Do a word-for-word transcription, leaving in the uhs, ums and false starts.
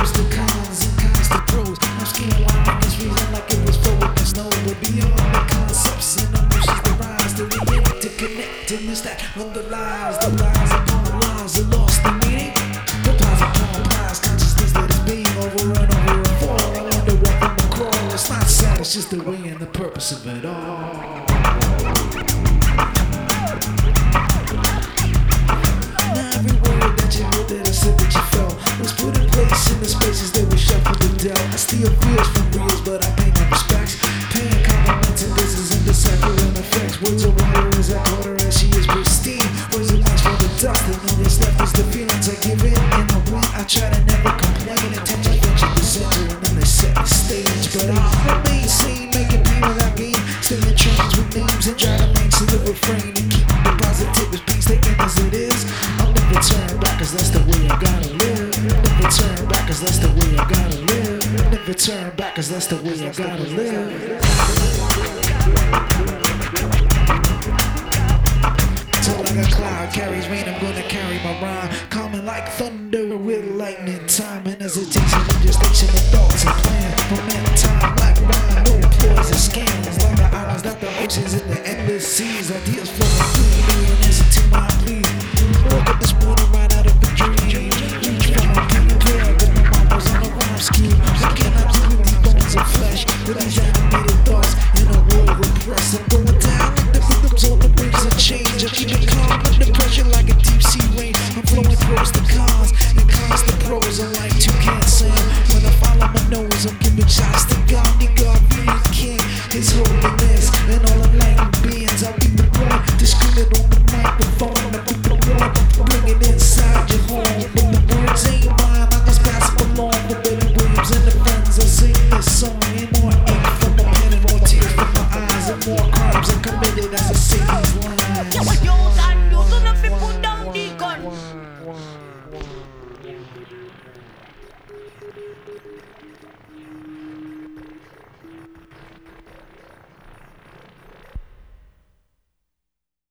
pros, the cons, and cons, the pros. I'm scheming while niggas reason like it was flow with the snow. But beyond the concepts and emotions, the rise, the reality connectedness that underlies the lies upon lies, the lost the meaning. The plies upon plies, consciousness that is being over and over and for. I wonder what from the crawl. It's not sad, it's just the way and the purpose of it all. Now every word that you heard that I said that you felt was put in place in the spaces that were shuffled and dealt. I steal feels from reals, but I pay my respects. Paying compliments and business and deciphering effects. Words of water as I caught her as she is pristine. Words of nice for the dust, and all that's left is the feelings I give in. In the wind, I try to never complain. Attention, venture the center, and then they set the stage. But I remain sane, making pain without gain. Stay in trains with names and driving lanes to the refrain. And keep the positive peace taken as it is. I'll never turn back, cause that's the way I gotta live. Never turn back, cause that's the way I gotta live. Never turn back, cause that's the way I gotta live. So like a cloud carries rain, I'm gonna carry my rhyme. Coming like thunder with lightning, time and hesitation, gestation of thoughts and plans. From that time, like wine, no ploys and scams. Like the islands, not the oceans and the endless seas. Ideas flowing through me and answer to my plea. Woke up this morning,